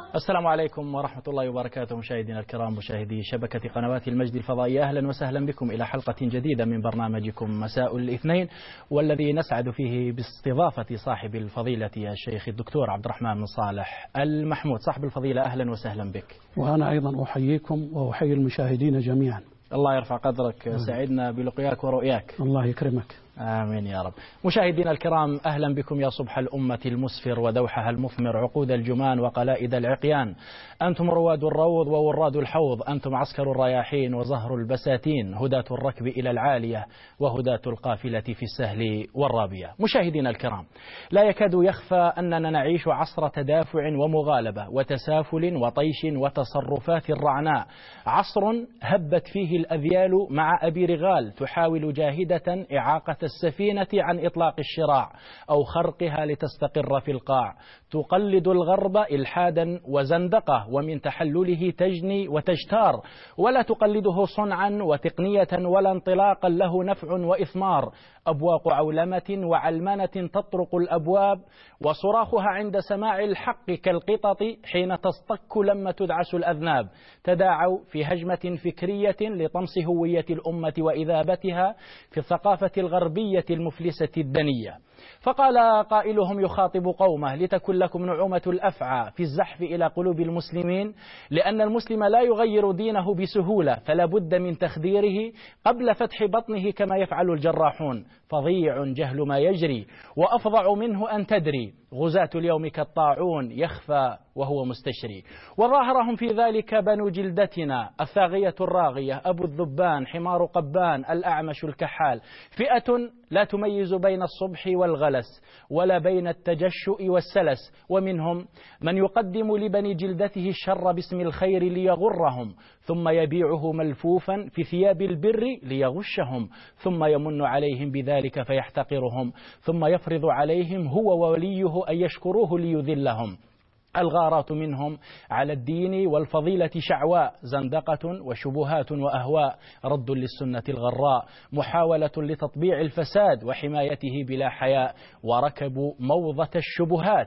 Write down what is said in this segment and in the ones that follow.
السلام عليكم ورحمة الله وبركاته، مشاهدينا الكرام، مشاهدي شبكة قنوات المجد الفضائية، أهلا وسهلا بكم إلى حلقة جديدة من برنامجكم مساء الاثنين، والذي نسعد فيه باستضافة صاحب الفضيلة الشيخ الدكتور عبد الرحمن بن صالح المحمود. صاحب الفضيلة أهلا وسهلا بك. وأنا أيضا أحييكم وأحيي المشاهدين جميعا. الله يرفع قدرك، سعدنا بلقياك ورؤياك. الله يكرمك. آمين يا رب. مشاهدينا الكرام، أهلا بكم يا صبح الأمة المسفر ودوحها المثمر، عقود الجمان وقلائد العقيان. أنتم رواد الروض ووراد الحوض، أنتم عسكر الرياحين وزهر البساتين، هداة الركب إلى العالية وهداة القافلة في السهل والرابية. مشاهدينا الكرام، لا يكاد يخفى أننا نعيش عصر تدافع ومغالبة وتسافل وطيش وتصرفات رعناء، عصر هبت فيه الأذيال مع أبي رغال تحاول جاهدة إعاقة السفينة عن إطلاق الشراع أو خرقها لتستقر في القاع، تقلد الغرب إلحادا وزندقة، ومن تحلله تجني وتجتار، ولا تقلده صنعا وتقنية ولا انطلاقا له نفع وإثمار. أبواق عولمة وعلمنة تطرق الأبواب، وصراخها عند سماع الحق كالقطط حين تصطك لما تدعس الأذناب. تداعوا في هجمة فكرية لطمس هوية الأمة وإذابتها في الثقافة الغربية المفلسة الدنية. فقال قائلهم يخاطب قومه: لتكن لكم نعومة الأفعى في الزحف إلى قلوب المسلمين، لأن المسلم لا يغير دينه بسهولة، فلا بد من تخديره قبل فتح بطنه كما يفعل الجراحون. فظيع جهل ما يجري، وأفظع منه أن تدري، غزاة اليوم كالطاعون يخفى وهو مستشري. وظاهرهم في ذلك بنو جلدتنا الثاغية الراغية، أبو الذبان حمار قبان الأعمش الكحال، فئة لا تميز بين الصبح والغلس ولا بين التجشؤ والسلس. ومنهم من يقدم لبني جلدته الشر باسم الخير ليغرهم، ثم يبيعه ملفوفا في ثياب البر ليغشهم، ثم يمن عليهم بذلك فيحتقرهم، ثم يفرض عليهم هو ووليه أن يشكروه ليذلهم. الغارات منهم على الدين والفضيلة شعواء، زندقة وشبهات وأهواء، رد للسنة الغراء، محاولة لتطبيع الفساد وحمايته بلا حياء. وركبوا موضة الشبهات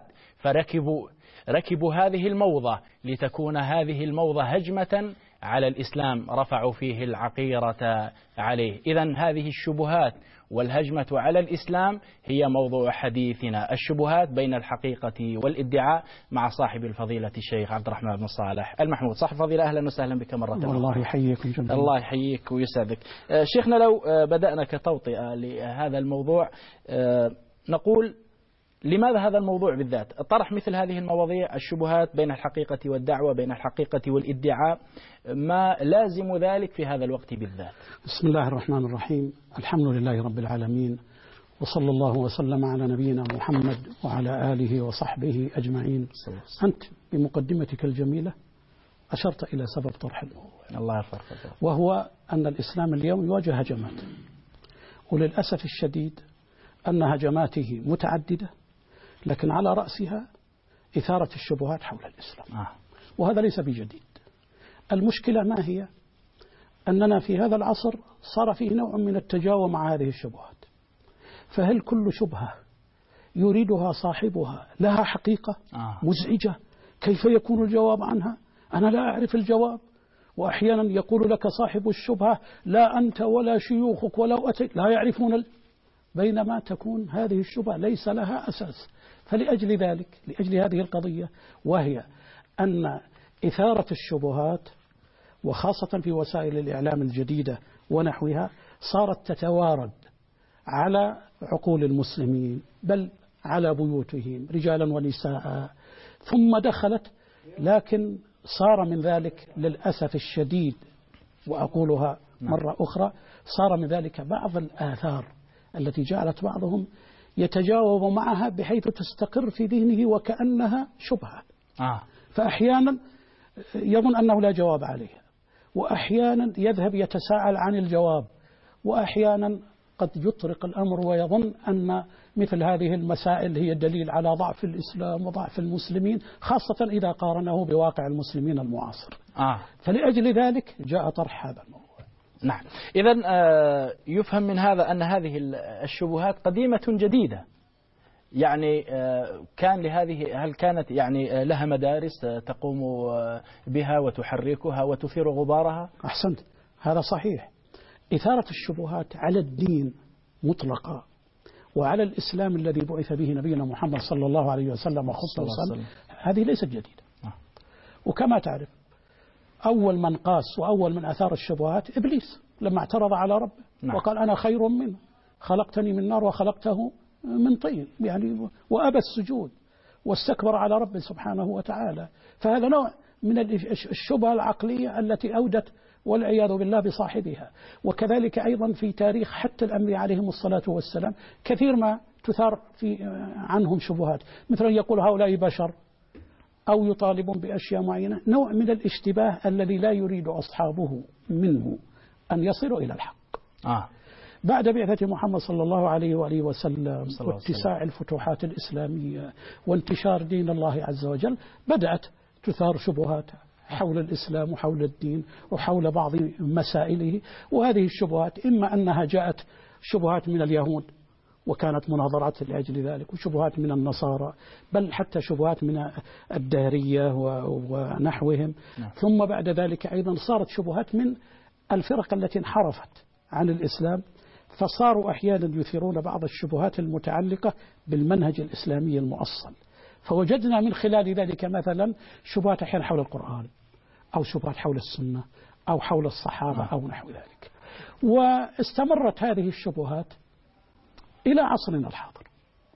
فركبوا هذه الموضة لتكون هذه الموضة هجمة على الإسلام، رفعوا فيه العقيرة عليه. إذن هذه الشبهات والهجمة على الإسلام هي موضوع حديثنا، الشبهات بين الحقيقة والادعاء، مع صاحب الفضيلة الشيخ عبد الرحمن بن صالح المحمود. صاحب الفضيلة أهلا وسهلا بك مرة أخرى. الله يحييكم جميعا. الله يحييك ويسعدك. شيخنا، لو بدأنا كتوطئة لهذا الموضوع، نقول لماذا هذا الموضوع بالذات؟ طرح مثل هذه المواضيع، الشبهات بين الحقيقة والدعوة، بين الحقيقة والادعاء، ما لازم ذلك في هذا الوقت بالذات؟ بسم الله الرحمن الرحيم، الحمد لله رب العالمين، وصلى الله وسلم على نبينا محمد وعلى آله وصحبه أجمعين. أنت بمقدمتك الجميلة أشرت إلى سبب طرح الموضوع، الله يرفع، وهو أن الإسلام اليوم يواجه هجمات، وللأسف الشديد أن هجماته متعددة، لكن على رأسها إثارة الشبهات حول الإسلام. وهذا ليس بجديد. المشكلة ما هي؟ أننا في هذا العصر صار فيه نوع من التجاوب مع هذه الشبهات. فهل كل شبهة يريدها صاحبها لها حقيقة مزعجة؟ كيف يكون الجواب عنها؟ أنا لا أعرف الجواب. وأحيانا يقول لك صاحب الشبهة: لا أنت ولا شيوخك ولو أتيت لا يعرفون بينما تكون هذه الشبهة ليس لها أساس. فلأجل ذلك، لأجل هذه القضية، وهي أن إثارة الشبهات وخاصة في وسائل الإعلام الجديدة ونحوها صارت تتوارد على عقول المسلمين، بل على بيوتهم رجالا ونساء، ثم دخلت. لكن صار من ذلك للأسف الشديد، وأقولها مرة أخرى، صار من ذلك بعض الآثار التي جعلت بعضهم يتجاوب معها بحيث تستقر في ذهنه وكأنها شبهة. فأحيانا يظن أنه لا جواب عليها، وأحيانا يذهب يتساءل عن الجواب، وأحيانا قد يطرق الأمر ويظن أن مثل هذه المسائل هي دليل على ضعف الإسلام وضعف المسلمين، خاصة إذا قارنه بواقع المسلمين المعاصر. فلأجل ذلك جاء طرح هذا الموضوع. نعم. إذن يفهم من هذا أن هذه الشبهات قديمة جديدة، يعني كان لهذه، هل كانت يعني لها مدارس تقوم بها وتحركها وتثير غبارها؟ أحسنت، هذا صحيح. إثارة الشبهات على الدين مطلقة وعلى الإسلام الذي بعث به نبينا محمد صلى الله عليه وسلم وخصوصا هذه ليست جديدة. وكما تعرف أول من قاس وأول من أثار الشبهات إبليس لما اعترض على ربه وقال أنا خير منه، خلقتني من نار وخلقته من طين، يعني وأبى السجود واستكبر على ربه سبحانه وتعالى. فهذا نوع من الشبهة العقلية التي أودت والعياذ بالله بصاحبها. وكذلك أيضا في تاريخ حتى الأنبياء عليهم الصلاة والسلام كثير ما تثار عنهم شبهات، مثل أن يقول هؤلاء بشر أو يطالبون بأشياء معينة، نوع من الاشتباه الذي لا يريد أصحابه منه أن يصلوا إلى الحق. بعد بعثة محمد صلى الله عليه وآله وسلم واتساع الفتوحات الإسلامية وانتشار دين الله عز وجل بدأت تثار شبهات حول الإسلام وحول الدين وحول بعض مسائله. وهذه الشبهات إما أنها جاءت شبهات من اليهود وكانت مناظرات لأجل ذلك، وشبهات من النصارى، بل حتى شبهات من الدهرية ونحوهم. ثم بعد ذلك أيضا صارت شبهات من الفرق التي انحرفت عن الإسلام، فصاروا أحيانا يثيرون بعض الشبهات المتعلقة بالمنهج الإسلامي المؤصل. فوجدنا من خلال ذلك مثلا شبهات أحيانا حول القرآن، أو شبهات حول السنة، أو حول الصحابة، أو نحو ذلك. واستمرت هذه الشبهات إلى عصرنا الحاضر.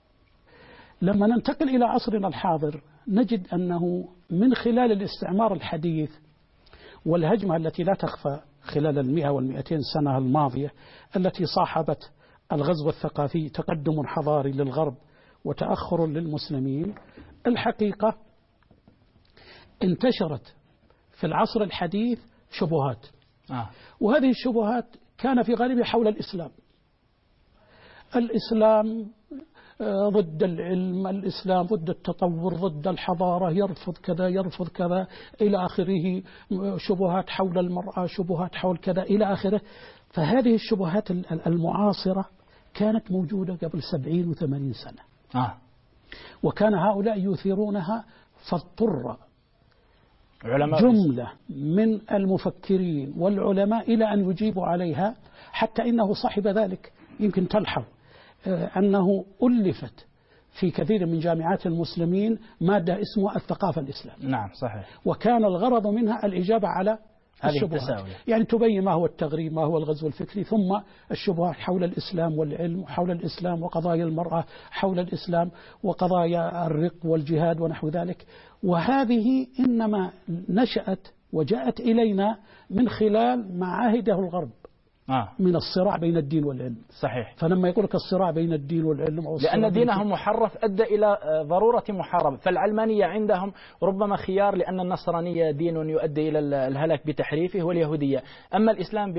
لما ننتقل إلى عصرنا الحاضر نجد أنه من خلال الاستعمار الحديث والهجمة التي لا تخفى خلال 100 و200 سنة الماضية التي صاحبت الغزو الثقافي تقدم حضاري للغرب وتأخر للمسلمين، الحقيقة انتشرت في العصر الحديث شبهات. وهذه الشبهات كان في غالبها حول الإسلام. الإسلام ضد العلم، الإسلام ضد التطور، ضد الحضارة، يرفض كذا يرفض كذا إلى آخره، شبهات حول المرأة، شبهات حول كذا إلى آخره. فهذه الشبهات المعاصرة كانت موجودة قبل 70 و80 سنة. وكان هؤلاء يثيرونها، فاضطر جملة من المفكرين والعلماء إلى أن يجيبوا عليها، حتى إنه صاحب ذلك يمكن تلحظ أنه ألفت في كثير من جامعات المسلمين مادة اسمها الثقافة الإسلامية. نعم صحيح. وكان الغرض منها الإجابة على الشبهات، يعني تبين ما هو التغريب، ما هو الغزو الفكري، ثم الشبهات حول الإسلام والعلم، حول الإسلام وقضايا المرأة، حول الإسلام وقضايا الرق والجهاد ونحو ذلك. وهذه إنما نشأت وجاءت إلينا من خلال ما عاهده الغرب من الصراع بين الدين والعلم. صحيح. فلما يقول لك الصراع بين الدين والعلم، أو لأن دينهم محرف أدى إلى ضرورة محاربة. فالعلمانية عندهم ربما خيار، لأن النصرانية دين يؤدي إلى الهلاك بتحريفه، واليهودية. أما الإسلام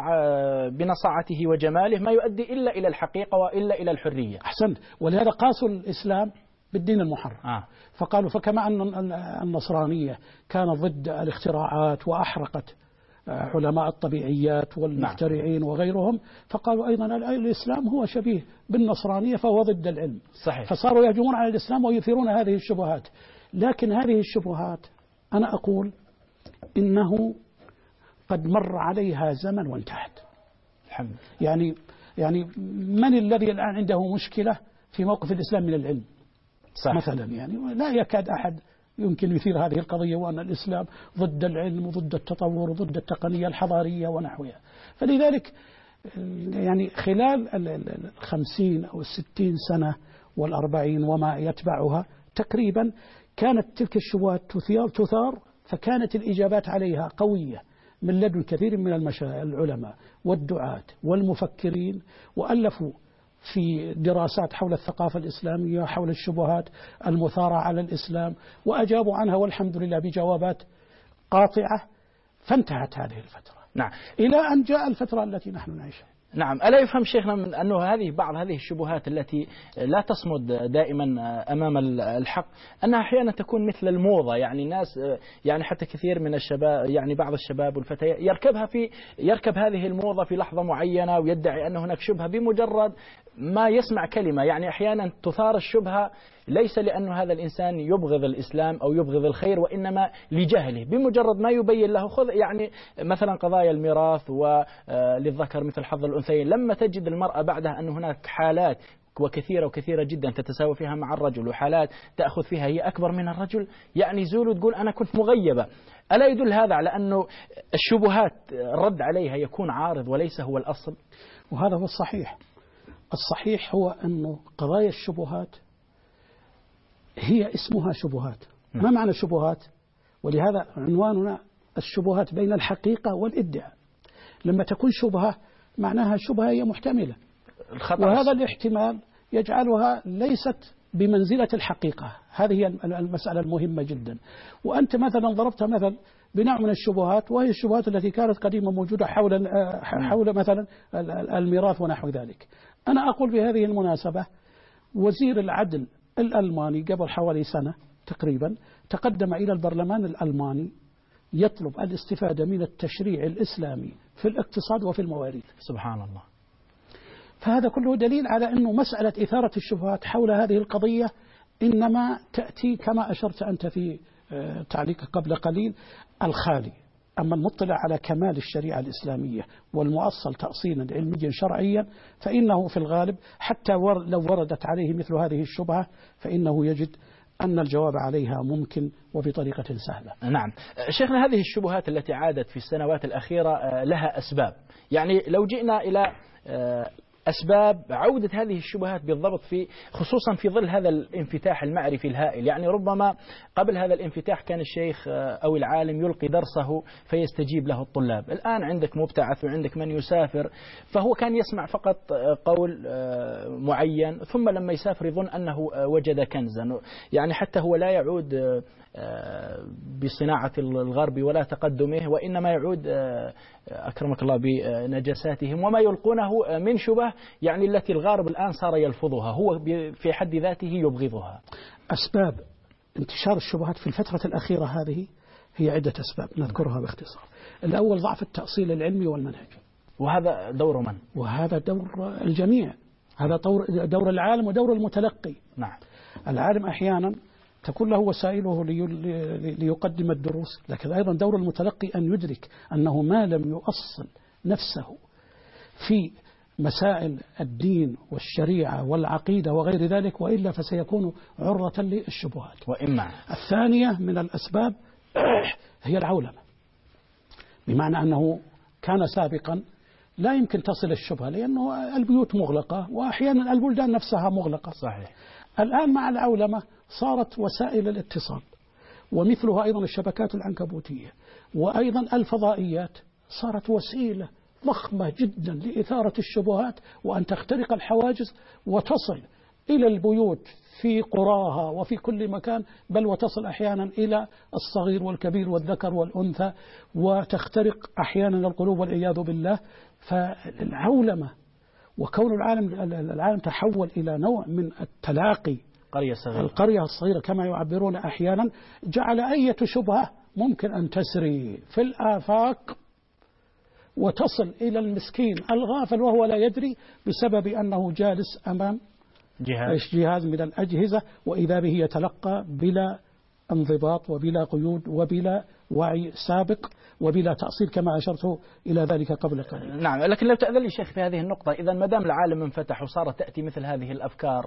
بنصاعته وجماله ما يؤدي إلا إلى الحقيقة وإلا إلى الحرية. أحسنت. ولهذا قاسوا الإسلام بالدين المحرف. فقالوا فكما أن النصرانية كانت ضد الاختراعات وأحرقت علماء الطبيعيات والمخترعين وغيرهم، فقالوا أيضا الإسلام هو شبيه بالنصرانية فهو ضد العلم. صحيح. فصاروا يهجمون على الإسلام ويثيرون هذه الشبهات. لكن هذه الشبهات أنا أقول إنه قد مر عليها زمن وانتهت. الحمد. يعني من الذي الآن عنده مشكلة في موقف الإسلام من العلم؟ صح. مثلا يعني لا يكاد أحد يمكن يثير هذه القضية، وأن الإسلام ضد العلم وضد التطور وضد التقنية الحضارية ونحوها. فلذلك يعني خلال 50 أو 60 سنة و40 وما يتبعها تقريبا كانت تلك الشبهات تثار، فكانت الإجابات عليها قوية من لدن كثير من العلماء والدعاة والمفكرين، وألفوا في دراسات حول الثقافة الإسلامية، حول الشبهات المثارة على الإسلام، وأجابوا عنها والحمد لله بجوابات قاطعة. فانتهت هذه الفترة. نعم. إلى أن جاء الفترة التي نحن نعيشها. نعم. ألا يفهم شيخنا من أنه بعض هذه الشبهات التي لا تصمد دائما أمام الحق أنها أحيانا تكون مثل الموضة، يعني الناس يعني حتى كثير من الشباب، يعني بعض الشباب والفتيات يركب هذه الموضة في لحظة معينة ويدعي أن هناك شبهة بمجرد ما يسمع كلمة. يعني أحيانا تثار الشبهة ليس لأن هذا الإنسان يبغض الإسلام أو يبغض الخير، وإنما لجهله. بمجرد ما يبين له خذ يعني مثلا قضايا الميراث وللذكر مثل حظ الأنثيين، لما تجد المرأة بعدها أن هناك حالات وكثيرة جدا تتساوى فيها مع الرجل، وحالات تأخذ فيها هي أكبر من الرجل، يعني زول وتقول أنا كنت مغيبة. ألا يدل هذا على أنه الشبهات الرد عليها يكون عارض وليس هو الأصل؟ وهذا هو الصحيح. الصحيح هو أنه قضايا الشبهات هي اسمها شبهات. ما معنى شبهات؟ ولهذا عنواننا الشبهات بين الحقيقة والادعاء. لما تكون شبهة معناها شبهة هي محتملة، وهذا الاحتمال يجعلها ليست بمنزلة الحقيقة. هذه هي المسألة المهمة جدا. وأنت مثلا ضربت مثل بنوع من الشبهات، وهي الشبهات التي كانت قديما موجودة حول مثلا الميراث ونحو ذلك. أنا أقول بهذه المناسبة وزير العدل الألماني قبل حوالي سنة تقريبا تقدم إلى البرلمان الألماني يطلب الاستفادة من التشريع الإسلامي في الاقتصاد وفي المواريث. سبحان الله. فهذا كله دليل على أنه مسألة إثارة الشبهات حول هذه القضية إنما تأتي كما أشرت أنت في تعليقك قبل قليل الخالي. أما المطلع على كمال الشريعة الإسلامية والمؤصل تأصيلا علميا شرعيا فإنه في الغالب حتى لو وردت عليه مثل هذه الشبهة فإنه يجد أن الجواب عليها ممكن وبطريقة سهلة. نعم. شيخنا، هذه الشبهات التي عادت في السنوات الأخيرة لها أسباب. يعني لو جئنا إلى أسباب عودة هذه الشبهات بالضبط خصوصا في ظل هذا الانفتاح المعرفي الهائل. يعني ربما قبل هذا الانفتاح كان الشيخ أو العالم يلقي درسه فيستجيب له الطلاب. الآن عندك مبتعث وعندك من يسافر، فهو كان يسمع فقط قول معين، ثم لما يسافر يظن أنه وجد كنزا. يعني حتى هو لا يعود بصناعة الغرب ولا تقدمه، وإنما يعود أكرمك الله بنجساتهم وما يلقونه من شبه، يعني التي الغرب الآن صار يلفظها، هو في حد ذاته يبغضها. أسباب انتشار الشبهات في الفترة الأخيرة هذه هي عدة أسباب نذكرها باختصار. الأول ضعف التأصيل العلمي والمنهج، وهذا دور من؟ وهذا دور الجميع. هذا دور العالم ودور المتلقي. نعم. العالم أحيانا تكون له وسائله ليقدم الدروس، لكن أيضا دور المتلقي أن يدرك أنه ما لم يؤصل نفسه في مسائل الدين والشريعة والعقيدة وغير ذلك وإلا فسيكون عرضة للشبهات. وإما الثانية من الأسباب هي العولمة، بمعنى أنه كان سابقا لا يمكن تصل الشبهة لأنه البيوت مغلقة وأحيانا البلدان نفسها مغلقة. صحيح. الآن مع العولمة صارت وسائل الاتصال ومثلها أيضا الشبكات العنكبوتية وأيضا الفضائيات صارت وسيلة ضخمة جدا لإثارة الشبهات وأن تخترق الحواجز وتصل إلى البيوت في قراها وفي كل مكان، بل وتصل أحيانا إلى الصغير والكبير والذكر والأنثى، وتخترق أحيانا القلوب والعياذ بالله. فالعولمة وكون العالم تحول إلى نوع من التلاقي، القرية الصغيرة كما يعبرون أحيانا، جعل أي شبهة ممكن أن تسري في الآفاق وتصل إلى المسكين الغافل وهو لا يدري بسبب أنه جالس أمام جهاز من الأجهزة، وإذا به يتلقى بلا انضباط وبلا قيود وبلا وعي سابق وبلا تأصيل كما أشرت إلى ذلك قبل قليل. نعم. لكن لو تأذن لي شيخ في هذه النقطة، إذا ما دام العالم انفتح وصارت تأتي مثل هذه الأفكار،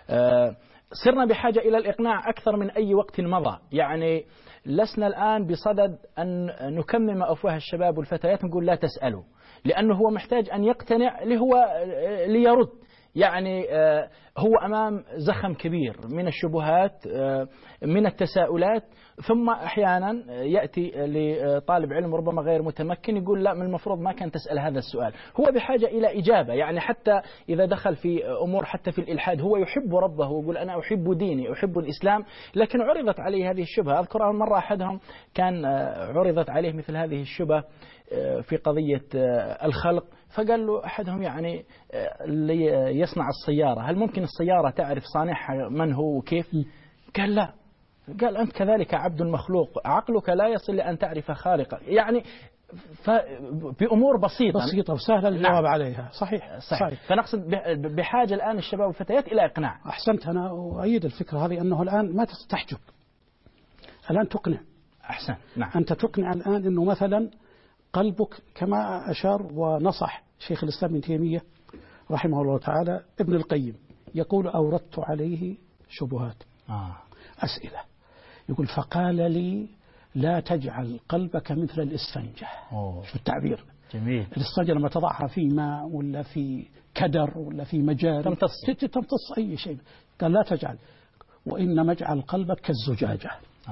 صرنا بحاجة إلى الإقناع أكثر من أي وقت مضى. يعني لسنا الآن بصدد أن نكمم أفواه الشباب والفتيات نقول لا تسألوا، لأنه هو محتاج أن يقتنع ليرد. يعني هو أمام زخم كبير من الشبهات من التساؤلات، ثم أحيانا يأتي لطالب علم ربما غير متمكن يقول لا، من المفروض ما كان تسأل هذا السؤال. هو بحاجة إلى إجابة. يعني حتى إذا دخل في أمور حتى في الإلحاد هو يحب ربه ويقول أنا أحب ديني أحب الإسلام، لكن عرضت عليه هذه الشبهة. أذكر مرة أحدهم كان عرضت عليه مثل هذه الشبهة في قضية الخلق، فقال له أحدهم يعني اللي يصنع السيارة: هل ممكن السيارة تعرف صانعها من هو وكيف؟ قال لا. قال: أنت كذلك عبد مخلوق، عقلك لا يصل لأن تعرف خالقك. يعني بأمور بسيطة وسهلة الجواب عليها. صحيح. فنقصد بحاجة الآن الشباب والفتيات إلى إقناع. أحسنت، أنا أؤيد الفكرة هذه، أنه الآن ما تحجب، الآن تقنع. أحسن. نعم. أنت تقنع الآن أنه مثلا قلبك، كما أشار ونصح شيخ الإسلام ابن تيمية رحمه الله تعالى ابن القيم، يقول: أوردت عليه شبهات أسئلة، يقول: فقال لي: لا تجعل قلبك مثل الإسفنجة. شو التعبير جميل. الإسفنجة لما تضعها في ماء ولا في كدر ولا في مجاري تمتص أي شيء. قال: لا تجعل، وإنما اجعل قلبك كالزجاجة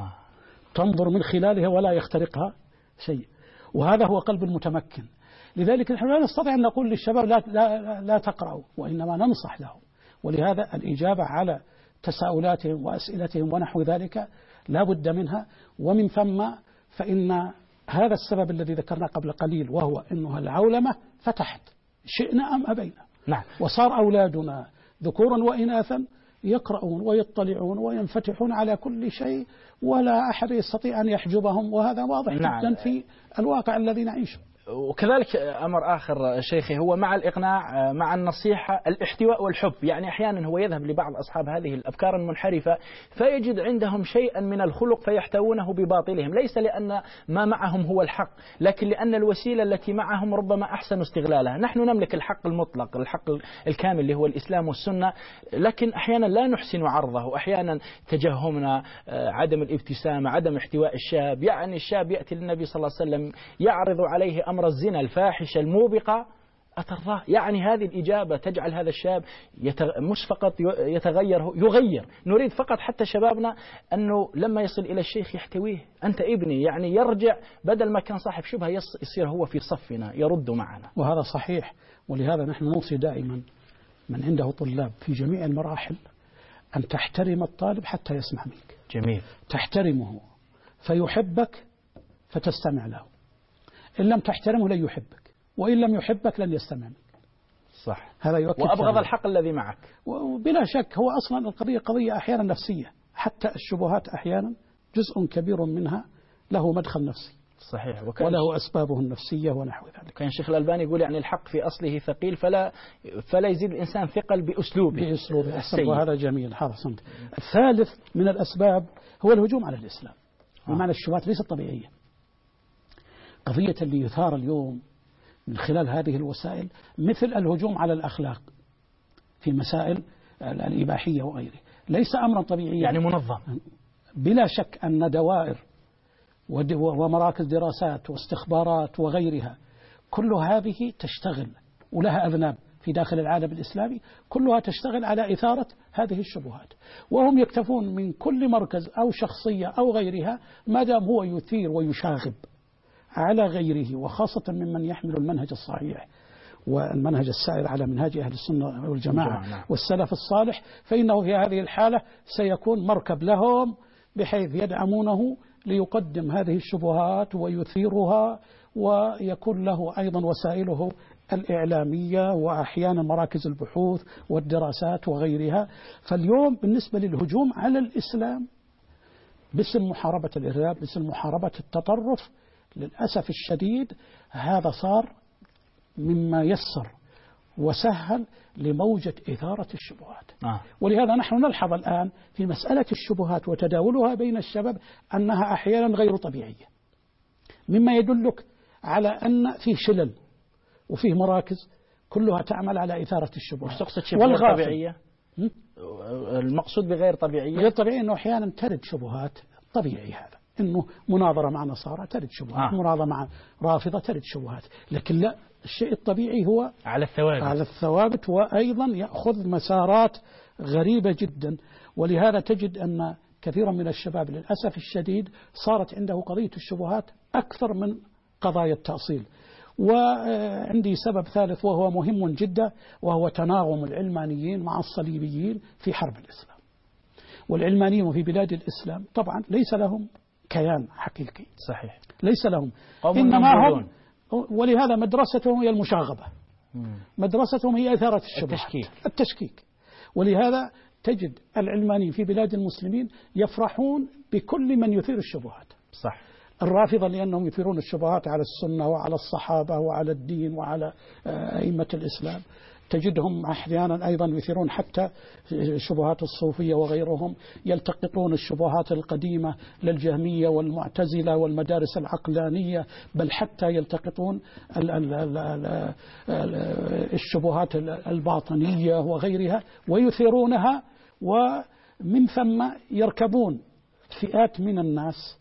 تنظر من خلالها ولا يخترقها شيء. وهذا هو قلب المتمكن. لذلك نحن لا نستطيع أن نقول للشباب لا تقرأوا، وإنما ننصح لهم. ولهذا الإجابة على تساؤلاتهم وأسئلتهم ونحو ذلك لا بد منها. ومن ثم فإن هذا السبب الذي ذكرنا قبل قليل، وهو أنها العولمة فتحت، شئنا أم أبينا. نعم. وصار أولادنا ذكورا وإناثا يقرؤون ويطلعون وينفتحون على كل شيء، ولا أحد يستطيع أن يحجبهم، وهذا واضح جدا في الواقع الذي نعيشه. وكذلك أمر آخر شيخي، هو مع الإقناع، مع النصيحة، الاحتواء والحب. يعني أحيانا هو يذهب لبعض أصحاب هذه الأفكار المنحرفة فيجد عندهم شيئا من الخلق فيحتوونه بباطلهم، ليس لأن ما معهم هو الحق، لكن لأن الوسيلة التي معهم ربما أحسن استغلالها. نحن نملك الحق المطلق، الحق الكامل اللي هو الإسلام والسنة، لكن أحيانا لا نحسن عرضه، أحيانا تجهمنا، عدم الابتسامة، عدم احتواء الشاب. يعني الشاب يأتي للنبي صلى الله عليه وسلم يعرض عليه أمر الزنا الفاحشة الموبقة: أترضاه؟ يعني هذه الإجابة تجعل هذا الشاب مش فقط يغير. نريد فقط حتى شبابنا أنه لما يصل إلى الشيخ يحتويه: أنت ابني، يعني يرجع، بدل ما كان صاحب شبهة يصير هو في صفنا يرد معنا. وهذا صحيح. ولهذا نحن نوصي دائما من عنده طلاب في جميع المراحل أن تحترم الطالب حتى يسمع منك. جميل. تحترمه فيحبك فتستمع له، إن لم تحترمه لن يحبك، وإن لم يحبك لن يستمع منك. صح. هذا يؤكد وأبغض الحق الذي معك. وبلا شك هو أصلا القضية قضية أحيانا نفسية، حتى الشبهات أحيانا جزء كبير منها له مدخل نفسي. صحيح. وله أسبابه النفسية ونحو ذلك. كان الشيخ الألباني يقول يعني الحق في أصله ثقيل، فلا يزيد الإنسان ثقل بأسلوبه. وهذا جميل. حسنت. الثالث من الأسباب هو الهجوم على الإسلام. بمعنى الشبهات ليست طبيعية. قضية اللي يثار اليوم من خلال هذه الوسائل مثل الهجوم على الأخلاق في مسائل الإباحية وغيره، ليس أمرا طبيعيا، يعني منظم. بلا شك أن دوائر ومراكز دراسات واستخبارات وغيرها كل هذه تشتغل ولها أذناب في داخل العالم الإسلامي، كلها تشتغل على إثارة هذه الشبهات، وهم يكتفون من كل مركز أو شخصية أو غيرها ما دام هو يثير ويشاغب على غيره، وخاصة ممن يحمل المنهج الصحيح والمنهج السائر على منهاج أهل السنة والجماعة والسلف الصالح، فإنه في هذه الحالة سيكون مركب لهم بحيث يدعمونه ليقدم هذه الشبهات ويثيرها، ويكون له أيضا وسائله الإعلامية وأحيانا مراكز البحوث والدراسات وغيرها. فاليوم بالنسبة للهجوم على الإسلام باسم محاربة الإرهاب، باسم محاربة التطرف، للأسف الشديد هذا صار مما يسر وسهل لموجة إثارة الشبهات. ولهذا نحن نلحظ الآن في مسألة الشبهات وتداولها بين الشباب أنها أحيانا غير طبيعية، مما يدلك على أن في شلل وفيه مراكز كلها تعمل على إثارة الشبهات. تقصد غير طبيعية؟ المقصود بغير طبيعية؟ غير طبيعية أنه أحيانا ترد شبهات طبيعي، هذا أنه مناظرة مع نصارى ترد شبهات، مناظرة مع رافضة ترد شبهات، لكن لا، الشيء الطبيعي هو على الثوابت وأيضا يأخذ مسارات غريبة جدا. ولهذا تجد أن كثيرا من الشباب للأسف الشديد صارت عنده قضية الشبهات أكثر من قضايا التأصيل. وعندي سبب ثالث وهو مهم جدا، وهو تناغم العلمانيين مع الصليبيين في حرب الإسلام. والعلمانيين في بلاد الإسلام طبعا ليس لهم كيان حقيقي، صحيح، ليس لهم، إنما هم، ولهذا مدرستهم هي المشاغبة. مدرستهم هي إثارة الشبهات، التشكيك. ولهذا تجد العلمانيين في بلاد المسلمين يفرحون بكل من يثير الشبهات. صح. الرافضة لأنهم يثيرون الشبهات على السنة وعلى الصحابة وعلى الدين وعلى أئمة الإسلام. تجدهم أحيانا أيضا يثيرون حتى شبهات الصوفية وغيرهم، يلتقطون الشبهات القديمة للجهمية والمعتزلة والمدارس العقلانية، بل حتى يلتقطون الشبهات الباطنية وغيرها ويثيرونها، ومن ثم يركبون فئات من الناس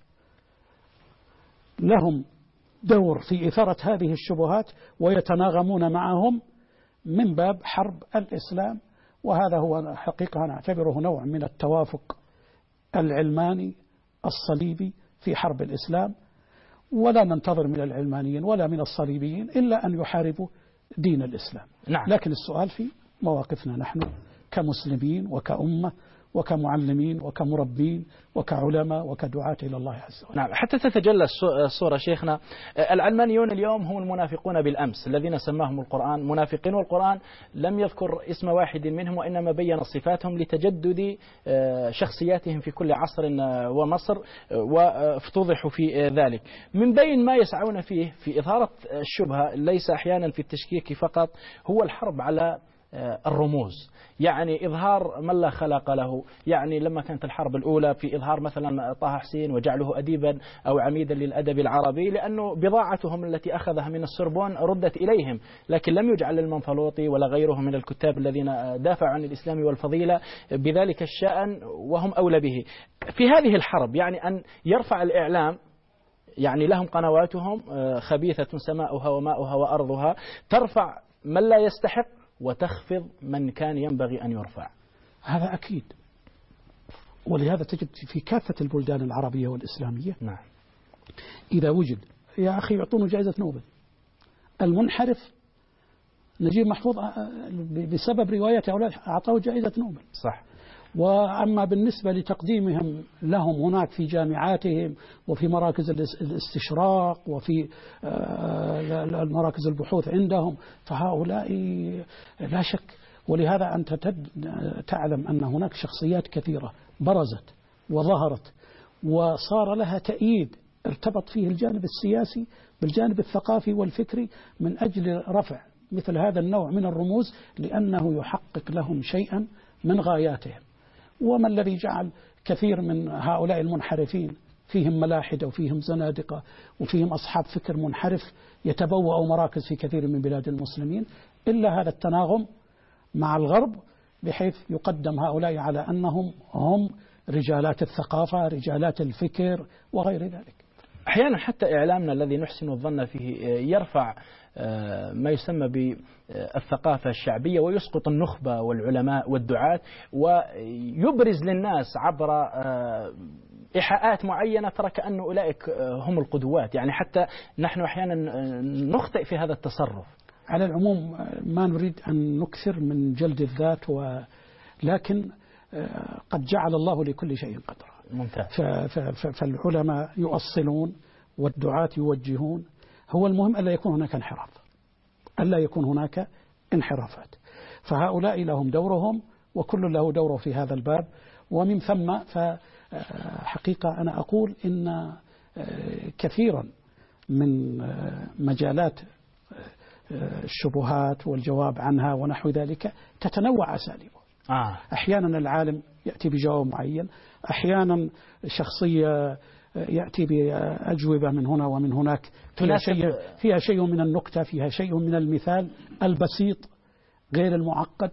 لهم دور في إثارة هذه الشبهات ويتناغمون معهم من باب حرب الإسلام. وهذا هو حقيقة أنا أعتبره نوع من التوافق العلماني الصليبي في حرب الإسلام، ولا ننتظر من العلمانيين ولا من الصليبيين إلا أن يحاربوا دين الإسلام. نعم. لكن السؤال في مواقفنا نحن كمسلمين وكأمة وكمعلمين وكمربين وكعلماء وكدعاة إلى الله عز وجل. نعم. حتى تتجلى الصورة شيخنا، العلمانيون اليوم هم المنافقون بالأمس الذين سماهم القرآن منافقين، والقرآن لم يذكر اسم واحد منهم وإنما بين صفاتهم لتجدد شخصياتهم في كل عصر ومصر، وافتضحوا في ذلك. من بين ما يسعون فيه في إثارة الشبهة ليس أحيانا في التشكيك فقط، هو الحرب على الرموز، يعني إظهار من لا خلق له. يعني لما كانت الحرب الأولى في إظهار مثلا طه حسين وجعله أديبا أو عميدا للأدب العربي، لأنه بضاعتهم التي أخذها من السربون ردت إليهم، لكن لم يجعل المنفلوطي ولا غيره من الكتاب الذين دافعوا عن الإسلام والفضيلة بذلك الشأن وهم أولى به. في هذه الحرب يعني أن يرفع الإعلام، يعني لهم قنواتهم خبيثة سماؤها وماؤها وأرضها، ترفع من لا يستحق وتخفض من كان ينبغي أن يرفع. هذا أكيد. ولهذا تجد في كافة البلدان العربية والإسلامية نعم. إذا وجد يا أخي يعطونه جائزة نوبل، المنحرف نجيب محفوظ بسبب رواية أولاد أعطاه جائزة نوبل. صح. وأما بالنسبة لتقديمهم لهم هناك في جامعاتهم وفي مراكز الاستشراق وفي مراكز البحوث عندهم، فهؤلاء لا شك. ولهذا أنت تعلم أن هناك شخصيات كثيرة برزت وظهرت وصار لها تأييد، ارتبط فيه الجانب السياسي بالجانب الثقافي والفكري من أجل رفع مثل هذا النوع من الرموز، لأنه يحقق لهم شيئا من غاياتهم. وما الذي جعل كثير من هؤلاء المنحرفين فيهم ملاحدة وفيهم زنادقة وفيهم أصحاب فكر منحرف يتبوأوا مراكز في كثير من بلاد المسلمين إلا هذا التناغم مع الغرب، بحيث يقدم هؤلاء على أنهم هم رجالات الثقافة رجالات الفكر وغير ذلك. أحيانا حتى إعلامنا الذي نحسن الظن فيه يرفع ما يسمى بالثقافة الشعبية ويسقط النخبة والعلماء والدعاة، ويبرز للناس عبر إيحاءات معينة ترى كأن أولئك هم القدوات. يعني حتى نحن أحيانا نخطئ في هذا التصرف. على العموم ما نريد أن نكثر من جلد الذات، لكن قد جعل الله لكل شيء قدرا. ممتاز. فالعلماء يؤصلون والدعاة يوجهون. هو المهم ألا يكون هناك انحراف، ألا يكون هناك انحرافات. فهؤلاء لهم دورهم وكل له دوره في هذا الباب. ومن ثم فحقيقة أنا أقول إن كثيرا من مجالات الشبهات والجواب عنها ونحو ذلك تتنوع أساليبه. أحيانا العالم يأتي بجواب معين، أحيانا شخصية يأتي بأجوبة من هنا ومن هناك فيها شيء من النكتة، فيها شيء من المثال البسيط غير المعقد.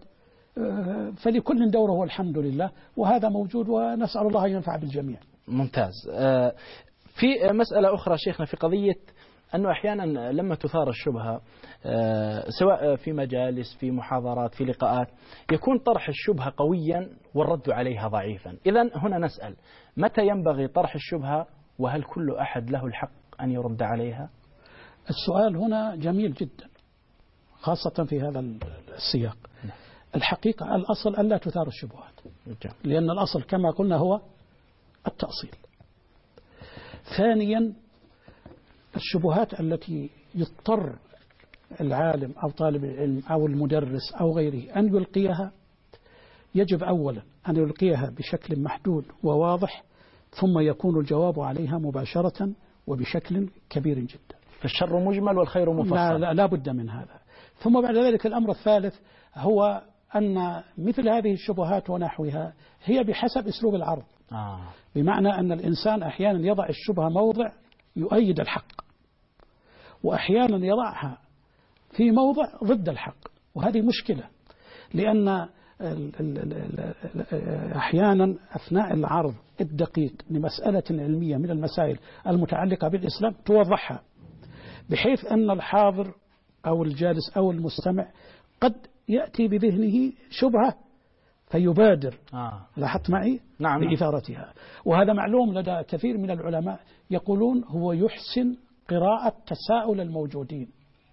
فلكل دوره والحمد لله، وهذا موجود ونسأل الله أن ينفع بالجميع. ممتاز. في مسألة أخرى شيخنا، في قضية أنه أحيانا لما تثار الشبهة سواء في مجالس في محاضرات في لقاءات يكون طرح الشبهة قويا والرد عليها ضعيفا. إذن هنا نسأل متى ينبغي طرح الشبهة، وهل كل أحد له الحق أن يرد عليها؟ السؤال هنا جميل جدا خاصة في هذا السياق. الحقيقة الأصل ألا تثار الشبهات، لأن الأصل كما قلنا هو التأصيل. ثانيا الشبهات التي يضطر العالم أو طالب العلم أو المدرس أو غيره أن يلقيها، يجب أولا أن يلقيها بشكل محدود وواضح، ثم يكون الجواب عليها مباشرة وبشكل كبير جدا. فالشر مجمل والخير مفصل. لا بد من هذا. ثم بعد ذلك الأمر الثالث هو أن مثل هذه الشبهات ونحوها هي بحسب أسلوب العرض. بمعنى أن الإنسان أحيانا يضع الشبهة موضع يؤيد الحق، وأحيانا يضعها في موضع ضد الحق، وهذه مشكلة، لأن أحيانا أثناء العرض الدقيق لمسألة علمية من المسائل المتعلقة بالإسلام توضحها بحيث أن الحاضر أو الجالس أو المستمع قد يأتي بذهنه شبهة فيبادر لاحظت معي نعم. بإثارتها، وهذا معلوم لدى كثير من العلماء، يقولون هو يحسن قراءة تساؤل الموجودين.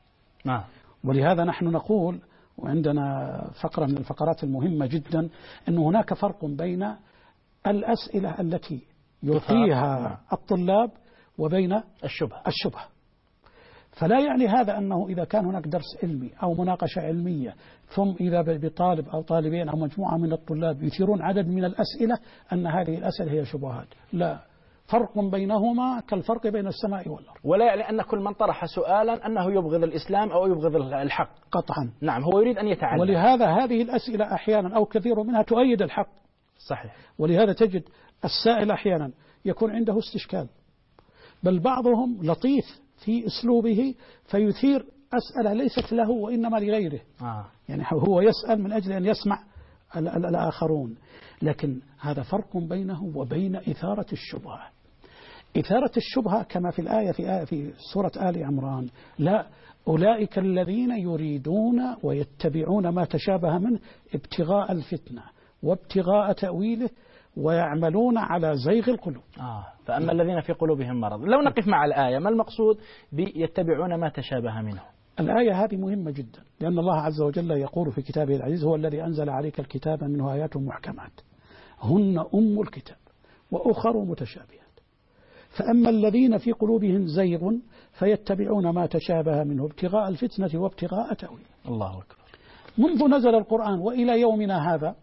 ولهذا نحن نقول، وعندنا فقرة من الفقرات المهمة جدا، أن هناك فرق بين الأسئلة التي يعطيها الطلاب وبين الشبهة. فلا يعني هذا أنه إذا كان هناك درس علمي أو مناقشة علمية ثم إذا بطالب أو طالبين أو مجموعة من الطلاب يثيرون عدد من الأسئلة أن هذه الأسئلة هي شبهات. لا، فرق بينهما كالفرق بين السماء والأرض. ولا يعني أن كل من طرح سؤالا أنه يبغض الإسلام أو يبغض الحق قطعا. نعم، هو يريد أن يتعلم. ولهذا هذه الأسئلة أحيانا أو كثير منها تؤيد الحق. صحيح. ولهذا تجد السائل أحيانا يكون عنده استشكال، بل بعضهم لطيف في أسلوبه فيثير أسئلة ليست له وإنما لغيره. يعني هو يسأل من أجل أن يسمع الآخرون، لكن هذا فرق بينه وبين إثارة الشبهة. إثارة الشبهة كما في الآية في سورة آل عمران، لا، أولئك الذين يريدون ويتبعون ما تشابه منه ابتغاء الفتنة وابتغاء تأويله ويعملون على زيغ القلوب. فأما الذين في قلوبهم مرض. لو نقف مع الآية، ما المقصود بيتبعون ما تشابه منه؟ الآية هذه مهمة جدا، لأن الله عز وجل يقول في كتابه العزيز: هو الذي أنزل عليك الكتاب منه آيات محكمات هن أم الكتاب وأخر متشابهات، فأما الذين في قلوبهم زيغ فيتبعون ما تشابه منه ابتغاء الفتنة وابتغاء تأويله. الله أكبر. منذ نزل القرآن وإلى يومنا هذا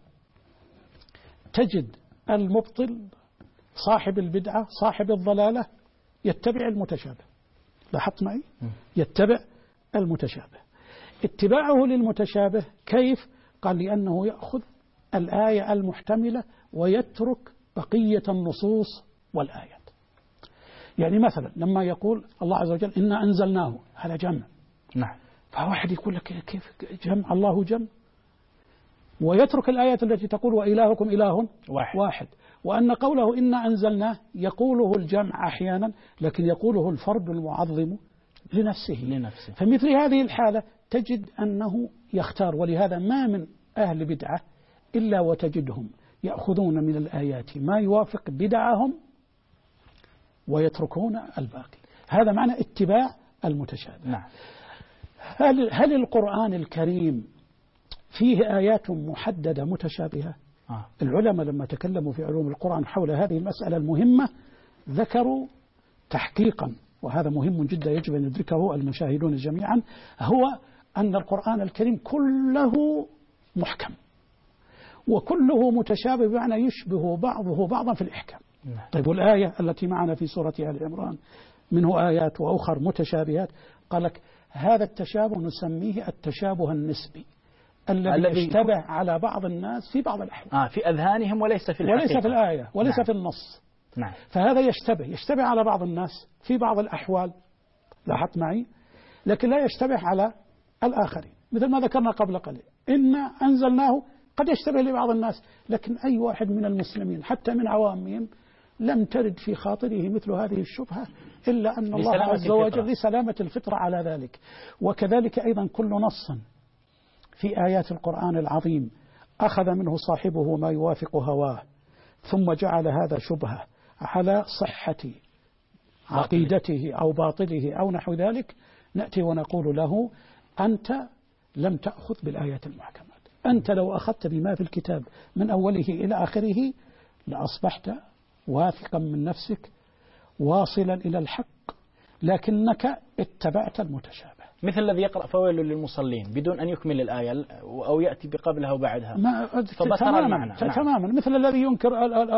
تجد المبطل صاحب البدعة صاحب الضلالة يتبع المتشابه. لاحظت معي؟ يتبع المتشابه. اتباعه للمتشابه كيف؟ قال لأنه يأخذ الآية المحتملة ويترك بقية النصوص والآيات. يعني مثلا لما يقول الله عز وجل إنا أنزلناه، هذا جمع. نعم. فواحد يقول لك كيف جمع؟ الله جمع، ويترك الآيات التي تقول وإلهكم إله واحد. وأن قوله إنا أنزلناه يقوله الجمع أحيانا، لكن يقوله الفرد المعظم لنفسه. فمثل هذه الحالة تجد أنه يختار، ولهذا ما من أهل بدعة إلا وتجدهم يأخذون من الآيات ما يوافق بدعهم ويتركون الباقي. هذا معنى اتباع المتشابه. نعم. هل القرآن الكريم فيه آيات محددة متشابهة؟ العلماء لما تكلموا في علوم القرآن حول هذه المسألة المهمة ذكروا تحقيقا، وهذا مهم جدا يجب أن يدركه المشاهدون جميعا، هو أن القرآن الكريم كله محكم وكله متشابه، بمعنى يشبه بعضه بعضا في الإحكام. طيب، والآية التي معنا في سورة آل عمران منه آيات وأخر متشابهات، قال لك هذا التشابه نسميه التشابه النسبي الذي يشتبه على بعض الناس في بعض الأحوال. في أذهانهم وليس في الحقيقة، وليس في الآية، وليس في النص. نعم. فهذا يشتبه على بعض الناس في بعض الأحوال، لاحظت معي، لكن لا يشتبه على الآخرين، مثل ما ذكرنا قبل قليل إنا أنزلناه قد يشتبه لبعض الناس، لكن أي واحد من المسلمين حتى من عوامهم لم ترد في خاطره مثل هذه الشبهة، إلا أن الله عز وجل لسلامة الفطرة على ذلك. وكذلك أيضا كل نص في آيات القرآن العظيم أخذ منه صاحبه ما يوافق هواه ثم جعل هذا شبهة على صحة عقيدته أو باطله أو نحو ذلك، نأتي ونقول له أنت لم تأخذ بالآيات المحكمات، أنت لو أخذت بما في الكتاب من أوله إلى آخره لأصبحت واثقا من نفسك واصلا إلى الحق، لكنك اتبعت المتشابه. مثل الذي يقرأ فويل للمصلين بدون أن يكمل الآية أو يأتي بقبلها وبعدها، فبطر المعنى. تماما مثل الذي ينكر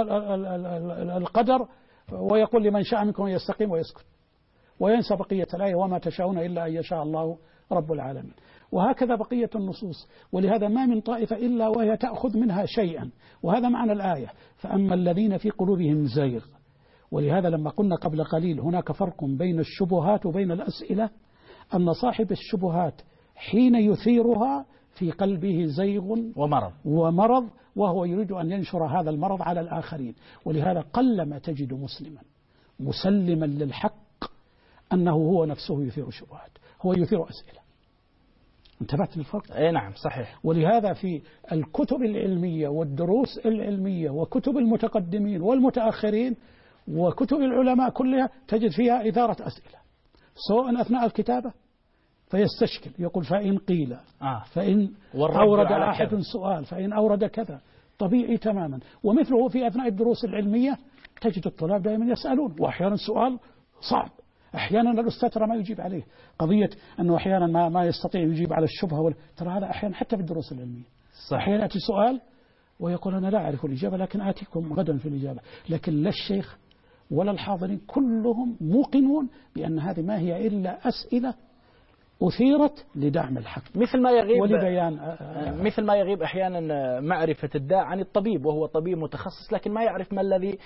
القدر ويقول لمن شاء منكم يستقيم ويسكت، وينسى بقية الآية وما تشاءون إلا أن يشاء الله رب العالمين. وهكذا بقية النصوص، ولهذا ما من طائفة إلا وهي تأخذ منها شيئا، وهذا معنى الآية. فأما الذين في قلوبهم زيغ، ولهذا لما قلنا قبل قليل هناك فرق بين الشبهات وبين الأسئلة، أن صاحب الشبهات حين يثيرها في قلبه زيغ ومرض وهو يريد أن ينشر هذا المرض على الآخرين. ولهذا قلما تجد مسلما مسلما للحق أنه هو نفسه يثير شبهات، هو يثير أسئلة. انتبهت للفرق؟ اي نعم صحيح. ولهذا في الكتب العلمية والدروس العلمية وكتب المتقدمين والمتأخرين وكتب العلماء كلها تجد فيها إثارة أسئلة، سواء أثناء الكتابة فيستشكل يقول فإن قيل فإن أورد أحد سؤال فإن أورد كذا، طبيعي تماما. ومثله في أثناء الدروس العلمية تجد الطلاب دائما يسألون، وأحيانا سؤال صعب، أحيانا الأستاذ ترى ما يجيب عليه، قضية أنه أحيانا ما يستطيع يجيب على الشبهة ترى هذا أحيانا حتى في الدروس العلمية. أحيانا يأتي سؤال ويقول أنا لا أعرف الإجابة لكن آتيكم غدا في الإجابة، لكن لا الشيخ ولا الحاضرين كلهم موقنون بأن هذه ما هي إلا أسئلة أثيرت لدعم الحق، مثل ما يغيب ولبيان مثل ما يغيب أحيانا معرفة الداء عن الطبيب، وهو طبيب متخصص لكن ما يعرف ما الذي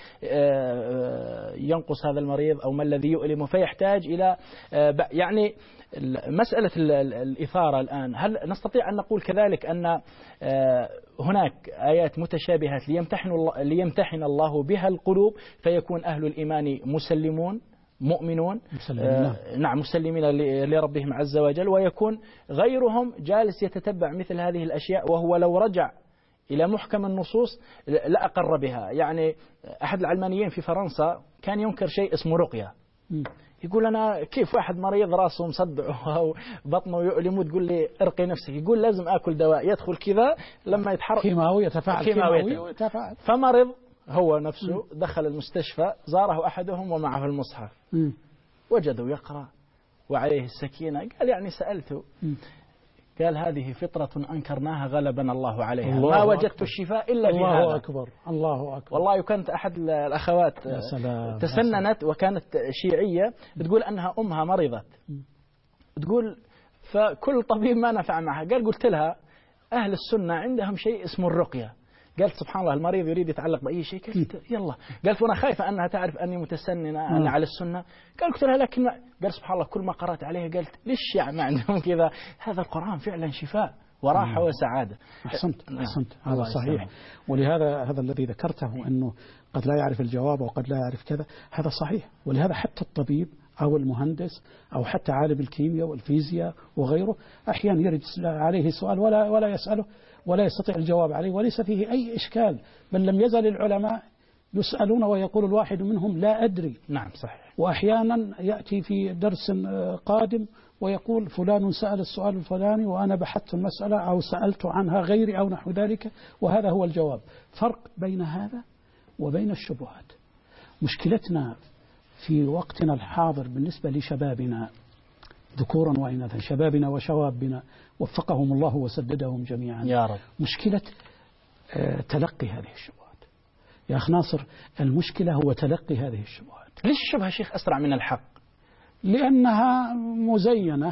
ينقص هذا المريض أو ما الذي يؤلمه، فيحتاج إلى يعني مسألة الإثارة الآن. هل نستطيع أن نقول كذلك أن هناك آيات متشابهات ليمتحن الله بها القلوب فيكون أهل الإيمان مسلمون مؤمنون نعم مسلمين لربهم عز وجل، ويكون غيرهم جالس يتتبع مثل هذه الأشياء وهو لو رجع إلى محكم النصوص لأقر بها. يعني أحد العلمانيين في فرنسا كان ينكر شيء اسمه رقية، يقول أنا كيف واحد مريض راسه مصدع أو بطنه يؤلم وتقول لي ارقي نفسك، يقول لازم أكل دواء يدخل كذا لما يتحرك كيماوي يتفاعل. فمرض هو نفسه دخل المستشفى، زاره أحدهم ومعه المصحف وجدوا يقرأ وعليه السكينة، قال يعني سألته قال هذه فطرة أنكرناها غلبنا الله عليها، ما وجدت الشفاء إلا في هذا. الله أكبر الله أكبر. والله كانت أحد الأخوات تسننت وكانت شيعية تقول أنها أمها مريضة، تقول فكل طبيب ما نفع معها، قلت لها أهل السنة عندهم شيء اسمه الرقية. قالت سبحان الله المريض يريد يتعلق بأي شيء، قلت يلا، قالت وأنا خايفة أنها تعرف أني متسننة أنا على السنة، قلت لها لكن قال سبحان الله كل ما قرأت عليه قلت ليش يعني ما عندهم كذا، هذا القرآن فعلا شفاء وراحة وسعادة. أحسنت هذا صحيح. ولهذا الذي ذكرته أنه قد لا يعرف الجواب وقد لا يعرف كذا، هذا صحيح. ولهذا حتى الطبيب أو المهندس أو حتى عالم الكيمياء والفيزياء وغيره أحيانا يرد عليه سؤال ولا يسأله ولا يستطيع الجواب عليه وليس فيه أي إشكال، بل لم يزل العلماء يسألون ويقول الواحد منهم لا أدري. نعم صحيح. وأحيانا يأتي في درس قادم ويقول فلان سأل السؤال الفلاني وأنا بحثت المسألة أو سألت عنها غيري أو نحو ذلك وهذا هو الجواب. فرق بين هذا وبين الشبهات. مشكلتنا في وقتنا الحاضر بالنسبة لشبابنا ذكورا وإناثا، شبابنا وشوابنا وفقهم الله وسددهم جميعا يا رب، مشكلة تلقي هذه الشبهات. يا أخ ناصر المشكلة هو تلقي هذه الشبهات. ليش الشبهة شيخ أسرع من الحق؟ لأنها مزينة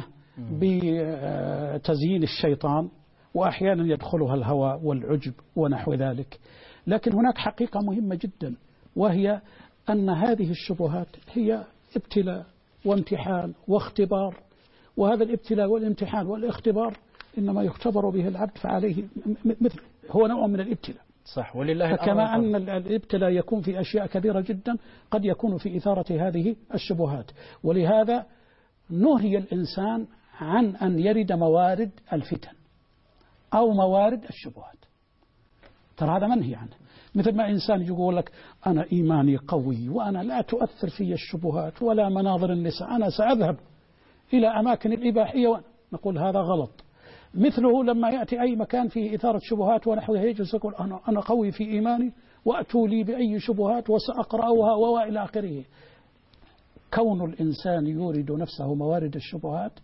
بتزيين الشيطان وأحيانا يدخلها الهوى والعجب ونحو ذلك. لكن هناك حقيقة مهمة جدا وهي أن هذه الشبهات هي ابتلاء وامتحان واختبار، وهذا الابتلاء والامتحان والاختبار إنما يختبر به العبد فعليه مثل هو نوع من الابتلاء. صح ولله. فكما أن الابتلاء يكون في أشياء كثيرة جدا قد يكون في إثارة هذه الشبهات. ولهذا نهي الإنسان عن أن يرد موارد الفتن أو موارد الشبهات، ترى هذا منهي عنه. مثل ما إنسان يقول لك أنا إيماني قوي وأنا لا تؤثر في الشبهات ولا مناظر النساء، أنا سأذهب إلى أماكن الإباحية، نقول هذا غلط. مثله لما يأتي أي مكان فيه إثارة شبهات ونحوها يجلس يقول أنا قوي في إيماني وأتوا لي بأي شبهات وسأقرأها وإلى آخره. كون الإنسان يورد نفسه موارد الشبهات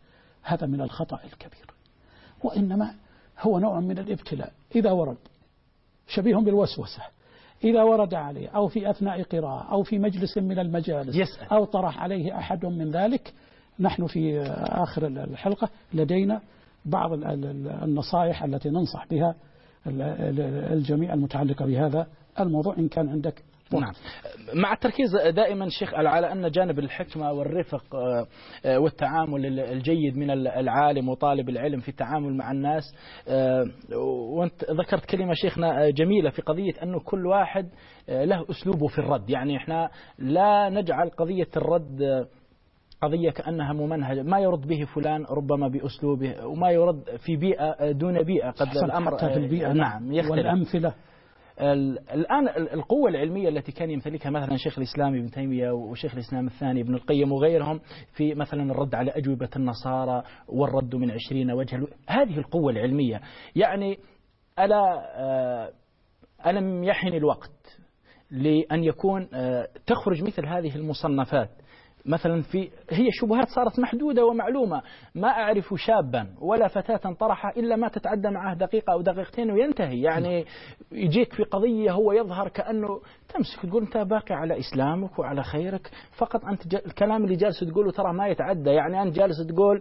هذا من الخطأ الكبير، وإنما هو نوع من الابتلاء. إذا ورد شبيه بالوسوسة، إذا ورد عليه أو في أثناء قراءة أو في مجلس من المجالس يسأل أو طرح عليه أحد من ذلك، نحن في آخر الحلقة لدينا بعض النصائح التي ننصح بها الجميع المتعلقة بهذا الموضوع إن كان عندك وقت. نعم. مع التركيز دائما شيخ على أن جانب الحكمة والرفق والتعامل الجيد من العالم وطالب العلم في التعامل مع الناس. وانت ذكرت كلمة شيخنا جميلة في قضية أنه كل واحد له أسلوبه في الرد. يعني إحنا لا نجعل قضية الرد قضية كأنها ممنهجة، ما يرد به فلان ربما بأسلوبه، وما يرد في بيئة دون بيئة قد الأمر في البيئة نعم يختلف. والأمثلة الآن القوة العلمية التي كان يمتلكها مثلا شيخ الإسلام ابن تيمية وشيخ الإسلام الثاني ابن القيم وغيرهم في مثلا الرد على أجوبة النصارى والرد من 20 وجه، هذه القوة العلمية. يعني ألم يحن الوقت لأن يكون تخرج مثل هذه المصنفات مثلا هي شبهات صارت محدودة ومعلومة. ما أعرف شابا ولا فتاة طرح إلا ما تتعدى معه دقيقة أو دقيقتين وينتهي. يعني يجيك في قضية هو يظهر كأنه تمسك تقول أنت باقي على إسلامك وعلى خيرك، فقط أنت الكلام اللي جالس تقوله ترى ما يتعدى. يعني أنت جالس تقول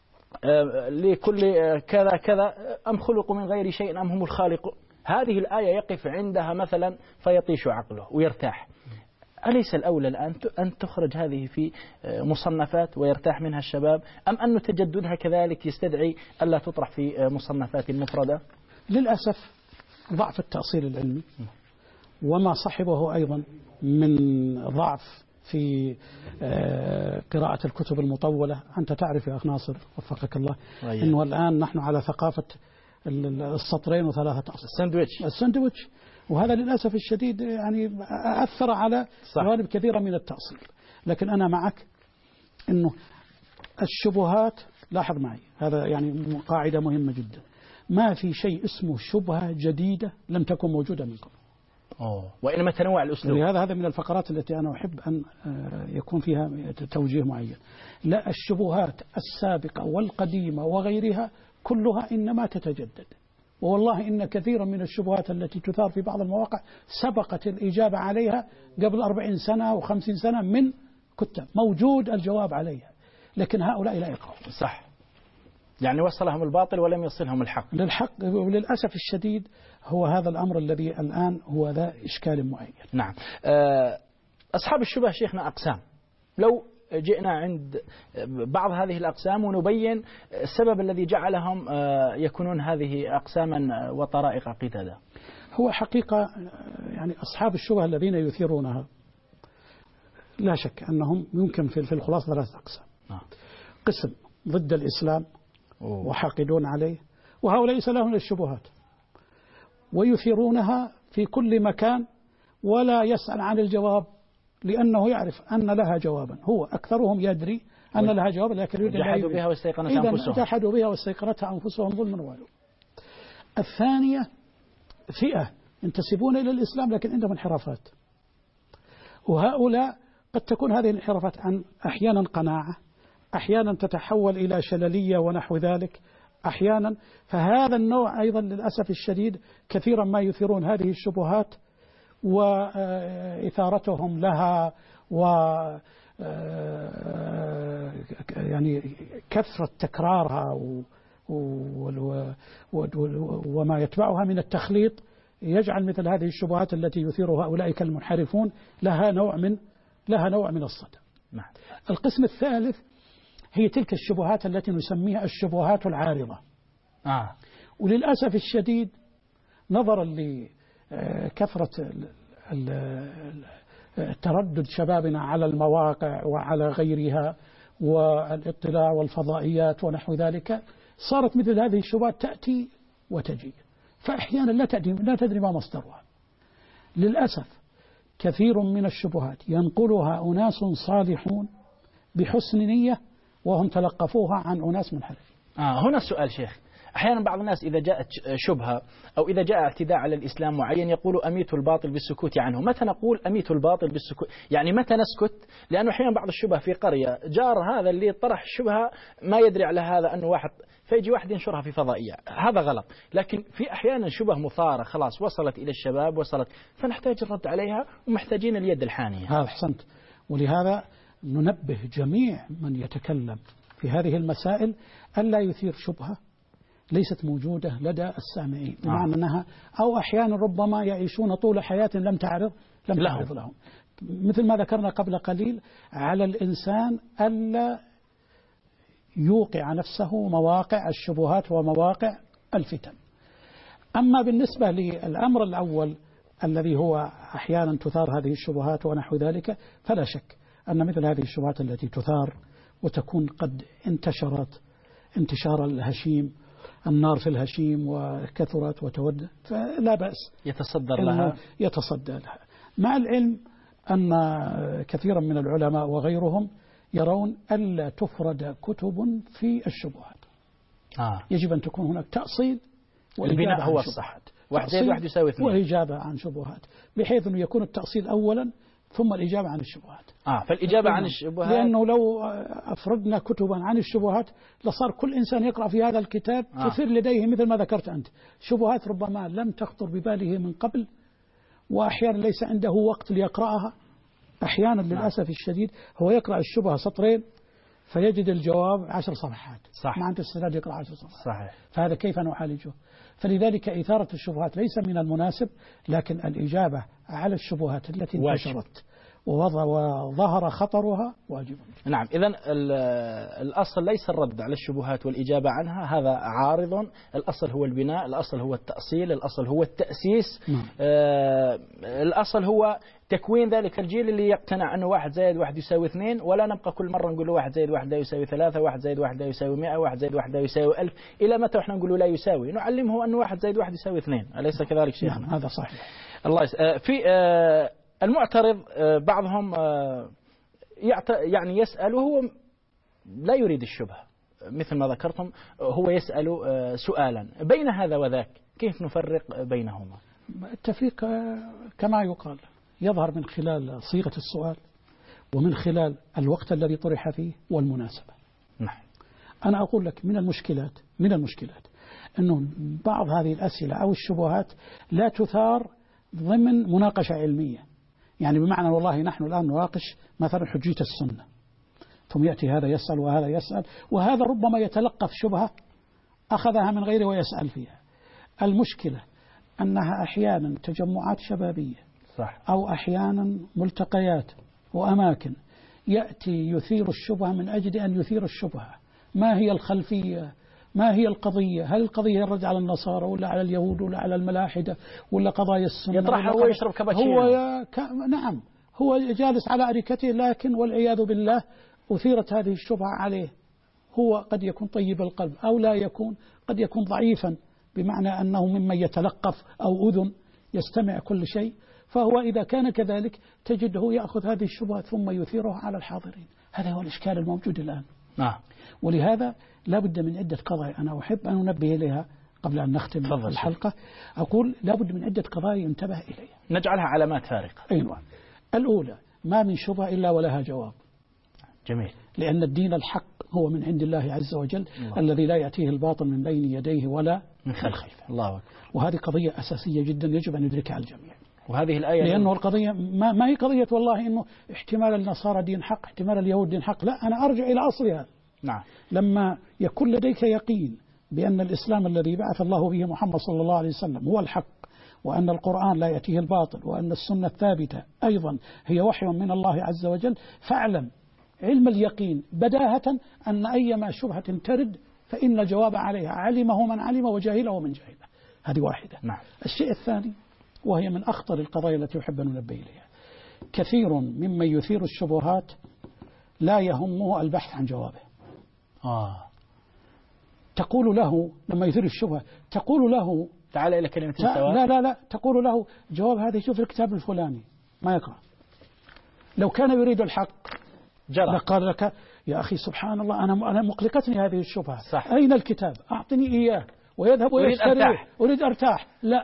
لكل كذا كذا أم خلقوا من غير شيء أم هم الخالق. هذه الآية يقف عندها مثلا فيطيش عقله ويرتاح. أليس الأولى الآن أن تخرج هذه في مصنفات ويرتاح منها الشباب، أم أن تجددها كذلك يستدعي ألا تطرح في مصنفات مفردة؟ للأسف ضعف التأصيل العلمي وما صحبه أيضا من ضعف في قراءة الكتب المطولة. أنت تعرف يا أخ ناصر وفقك الله أنه الآن نحن على ثقافة السطرين وثلاثة أسطر، الساندويتش، وهذا للأسف الشديد يعني أثر على جوانب كثيرة من التأصيل. لكن أنا معك أنه الشبهات، لاحظ معي هذا يعني قاعدة مهمة جدا، ما في شيء اسمه شبهة جديدة لم تكن موجودة من قبل. وإنما تنوع الأسلوب. هذا من الفقرات التي أنا أحب أن يكون فيها توجيه معين. لا، الشبهات السابقة والقديمة وغيرها كلها إنما تتجدد. والله إن كثيرا من الشبهات التي تثار في بعض المواقع سبقت الإجابة عليها قبل 40 سنة و50 سنة من كتاب، موجود الجواب عليها، لكن هؤلاء لا يقرأون. صح، يعني وصلهم الباطل ولم يصلهم الحق. للحق، وللأسف الشديد هو هذا الأمر الذي الآن هو ذا إشكال معين. نعم. أصحاب الشبه شيخنا أقسام، لو جئنا عند بعض هذه الأقسام ونبين السبب الذي جعلهم يكونون هذه أقساما وطرائق قتادة. هو حقيقة يعني أصحاب الشبه الذين يثيرونها لا شك أنهم يمكن في الخلاصة 3 أقسام. قسم ضد الإسلام وحاقدون عليه، وهؤلاء ليس لهم الشبهات ويثيرونها في كل مكان ولا يسأل عن الجواب، لأنه يعرف أن لها جوابا. هو أكثرهم يدري أن لها جوابا، لكن جحدوا بها واستيقنتها أنفسهم. جحدوا بها واستيقنتها أنفسهم ظلما وعلوا. الثانية فئة ينتسبون إلى الإسلام لكن عندهم انحرافات، وهؤلاء قد تكون هذه الانحرافات عن أحيانا قناعة، أحيانا تتحول إلى شللية ونحو ذلك أحيانا. فهذا النوع أيضا للأسف الشديد كثيرا ما يثيرون هذه الشبهات وإثارتهم لها يعني كثرة تكرارها وما يتبعها من التخليط يجعل مثل هذه الشبهات التي يثيرها أولئك المنحرفون لها نوع من الصدى. القسم الثالث هي تلك الشبهات التي نسميها الشبهات العارضة. وللأسف الشديد نظرا لكثرة تردد شبابنا على المواقع وعلى غيرها والاطلاع والفضائيات ونحو ذلك، صارت مثل هذه الشبهات تأتي وتجي، فأحيانا لا تدري ما مصدرها. للأسف كثير من الشبهات ينقلها أناس صالحون بحسن نية وهم تلقفوها عن أناس منحرفين. هنا السؤال شيخ، أحيانا بعض الناس إذا جاءت شبهة أو إذا جاء اعتداء على الإسلام معين يقول أميت الباطل بالسكوت عنه. متى نقول أميت الباطل بالسكوت؟ يعني متى نسكت؟ لأنه أحيانا بعض الشبهة في قرية جار هذا اللي طرح الشبهة ما يدري على هذا أنه واحد، فيجي واحد ينشرها في فضائية، هذا غلط. لكن في أحيانا شبه مثارة خلاص وصلت إلى الشباب وصلت، فنحتاج الرد عليها ومحتاجين اليد الحانية. هذا أحسنت. ولهذا ننبه جميع من يتكلم في هذه المسائل ألا يثير شبهة ليست موجودة لدى السامعين، بمعنى أنها أو أحيانا ربما يعيشون طول حياة لم تعرض لهم. مثل ما ذكرنا قبل قليل، على الإنسان ألا يوقع نفسه مواقع الشبهات ومواقع الفتن. أما بالنسبة للأمر الأول الذي هو أحيانا تثار هذه الشبهات ونحو ذلك، فلا شك أن مثل هذه الشبهات التي تثار وتكون قد انتشرت انتشار الهشيم، النار في الهشيم وكثرت وتود، فلا بأس يتصدى لها، مع العلم أن كثيرا من العلماء وغيرهم يرون ألا تفرد كتب في الشبهات. يجب أن تكون هناك تأصيل والبناء هو الصح، واحد زائد واحد يساوي اثنين، وإجابة عن شبهات، بحيث أنه يكون التأصيل أولا ثم الإجابة عن الشبهات. فالإجابة عن الشبهات، لأنه لو أفردنا كتبا عن الشبهات لصار كل إنسان يقرأ في هذا الكتاب تثير لديه مثل ما ذكرت أنت شبهات ربما لم تخطر بباله من قبل، وأحيانا ليس عنده وقت ليقرأها. أحيانا للأسف الشديد هو يقرأ الشبهة سطرين فيجد الجواب 10 صفحات، ما عنده استعداد يقرأ 10 صفحات. صحيح. فهذا كيف نعالجه؟ فلذلك إثارة الشبهات ليس من المناسب، لكن الإجابة على الشبهات التي انتشرت وظهر خطرها واجب. نعم، إذن الأصل ليس الرد على الشبهات والإجابة عنها، هذا عارض. الأصل هو البناء، الأصل هو التأصيل، الأصل هو التأسيس. الأصل هو تكوين ذلك الجيل اللي يقتنع أنه 1 زائد 1 يساوي 2، ولا نبقى كل مرة نقول له 1 زائد 1 لا يساوي 3، 1 زائد 1 لا يساوي 100، 1 زائد 1 لا يساوي 1000. إلى متى احنا نقول له لا يساوي؟ نعلمه أنه 1 زائد 1 يساوي 2، أليس كذلك شيخنا؟ نعم، هذا صحيح. الله في المعترض بعضهم يعني يسأل وهو لا يريد الشبهة، مثل ما ذكرتم هو يسأل سؤالا بين هذا وذاك، كيف نفرق بينهما؟ التفريق كما يقال يظهر من خلال صيغة السؤال ومن خلال الوقت الذي طرح فيه والمناسبة. نعم. أنا أقول لك من المشكلات أنه بعض هذه الأسئلة أو الشبهات لا تثار ضمن مناقشة علمية، يعني بمعنى والله نحن الآن نناقش مثلا حجية السنة، ثم يأتي هذا يسأل وهذا يسأل، وهذا ربما يتلقف شبهة أخذها من غيره ويسأل فيها. المشكلة أنها أحيانا تجمعات شبابية، صح، أو أحيانا ملتقيات وأماكن يأتي يثير الشبهة من أجل أن يثير الشبهة. ما هي الخلفية؟ ما هي القضية؟ هل القضية الرد على النصارى ولا على اليهود ولا على الملاحدة ولا قضايا السنة؟ يطرحها هو يشرب كابتشينو. نعم، هو جالس على أريكته، لكن والعياذ بالله أثيرت هذه الشبهة عليه. هو قد يكون طيب القلب أو لا يكون، قد يكون ضعيفا بمعنى أنه ممن يتلقف أو أذن يستمع كل شيء، فهو إذا كان كذلك تجده يأخذ هذه الشبهة ثم يثيرها على الحاضرين. هذا هو الإشكال الموجود الآن. ولهذا لا بد من عدة قضايا أنا أحب أن أنبه إليها قبل أن نختم الحلقة. أقول لا بد من عدة قضايا ينتبه إليها، نجعلها علامات فارقة. أيوة. الأولى، ما من شبهة إلا ولها جواب. جميل. لأن الدين الحق هو من عند الله عز وجل، الذي لا يأتيه الباطل من بين يديه ولا من خلفه. الله أكبر. وهذه قضية أساسية جدا يجب أن يدركها الجميع. وهذه الآية لأنه القضية ما هي قضية والله إنه احتمال النصارى دين حق، احتمال اليهود دين حق، لا، أنا أرجع إلى أصلها. نعم. لما يكون لديك يقين بأن الإسلام الذي بعث الله به محمد صلى الله عليه وسلم هو الحق، وأن القرآن لا يأتيه الباطل، وأن السنة الثابتة أيضا هي وحي من الله عز وجل، فاعلم علم اليقين بداهة أن أيما شبهة ترد فإن الجواب عليها علمه من علم وجاهله من جاهله. هذه واحدة. نعم. الشيء الثاني، وهي من أخطر القضايا التي يحب أن ننبه إليها، كثير ممن يثير الشبهات لا يهمه البحث عن جوابه. تقول له لما يثير الشبهة، تقول له تعال إلى كلمة السواء. لا تقول له جواب هذا شوف الكتاب الفلاني، ما يقرأ. لو كان يريد الحق لقال لك يا أخي سبحان الله أنا مقلقتني هذه الشبهة، صح. أين الكتاب؟ أعطني إياه ويذهب ويشتري، أريد أرتاح. لا،